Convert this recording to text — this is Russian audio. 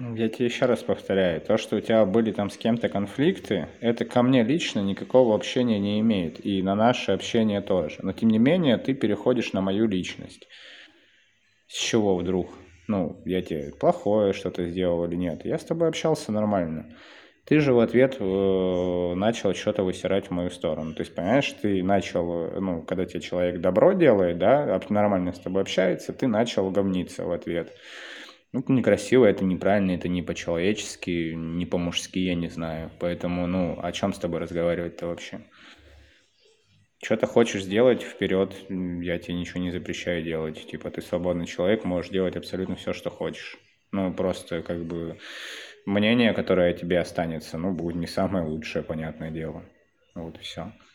Я тебе еще раз повторяю, то, что у тебя были там с кем-то конфликты, это ко мне лично никакого общения не имеет, и на наше общение тоже. Но тем не менее, ты переходишь на мою личность. С чего вдруг? Ну, я тебе плохое что-то сделал или нет? Я с тобой общался нормально. Ты же в ответ начал что-то высирать в мою сторону. То есть, понимаешь, ты начал, ну, когда тебе человек добро делает, да, нормально с тобой общается, ты начал говниться в ответ. Ну, это некрасиво, это неправильно, это не по-человечески, не по-мужски, я не знаю. Поэтому, ну, о чем с тобой разговаривать-то вообще? Что ты хочешь сделать вперед, я тебе ничего не запрещаю делать. Типа, ты свободный человек, можешь делать абсолютно все, что хочешь. Ну, просто, как бы, мнение, которое о тебе останется, ну, будет не самое лучшее, понятное дело. Вот и все.